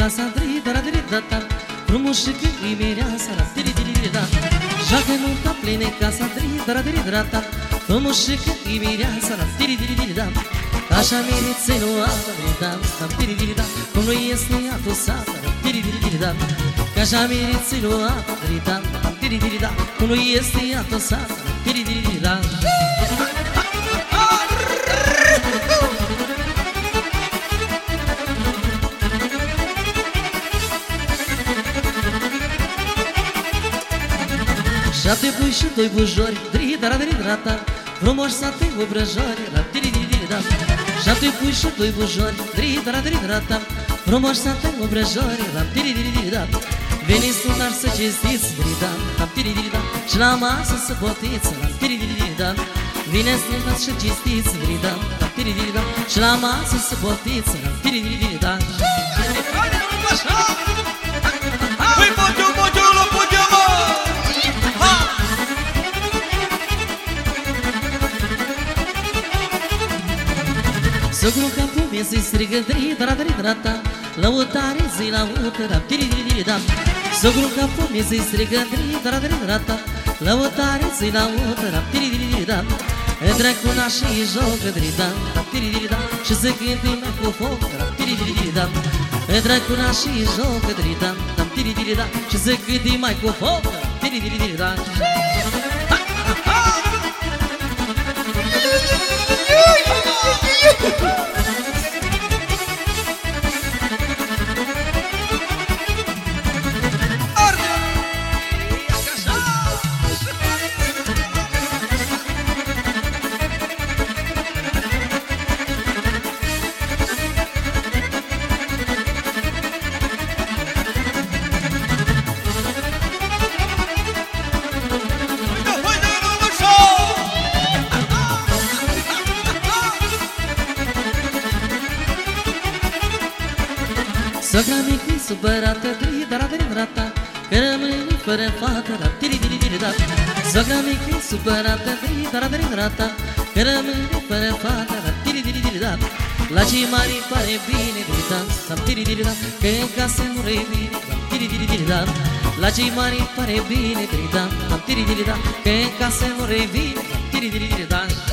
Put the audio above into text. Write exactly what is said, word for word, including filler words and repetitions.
casa, dri-da-da-dri-da-da. Frumos și când îi mireasa, dri-di-di-di-da. Joacă nunta pline casa, dri-da-da-dri-da-da. Frumos și când îi mireasa, dri-di-di-di-da. Așa miriței nu altă, dri-da, dri-di-di-da. Cum nu este atusată, dri-di-di-da. Că așa miriței nu altă, dri-da, dri-di-di-da. Cum nu este atusată, dri-di-di-da. Șapte pui și doi bujori, dri-da-da-dri-da-da. Frumos să-te obrăjori, dri-di-di-da. Șapte pui și doi bujori, dri-da-da-dri-da-da. Frumos să-te obrăjori, dri-di-di-da. Veniți tu dar să cinstiți, dri-da, dri-di-da. Și la masă să potiți, dri-di-da. Vineți tu dar să cinstiți, dri-da, dri-di-da. Și la masă să potiți, dri-di-da. Păi potiu, potiu, lo potiu, mă! Sogru capul mie să-i strigă dri-da-da-dri-da-da. Lăutare zi la ută, dri-di-di-da. Sogru capul mie să-i strigă dri-da-da-dri-da-da. Lăutare zi la ută, dri-di-di-da. Dracu nașii jocă dri-da, dri-di-da. Și se cânti mai cu foc, dri-di-da. Dracu nașii jocă dri-da, dri-di-da. Și se cânti mai cu foc, dri-di-da. Sogra mică-i supărată, dri-da-da-dri-da-da. Că rămâne fără fată, dri-di-di-di-da. Sogra mică-i supărată, dri-da-da-dri-da-da. Că rămâne fără fată, dri-di-di-di-da. La cei mari pare bine, dri-da, dri-di-di-da. Că în casă nu revine, dri-di-di-da. La cei mari pare bine, dri-da, dri-di-da. Că în casă nu revine, dri-di-di-da.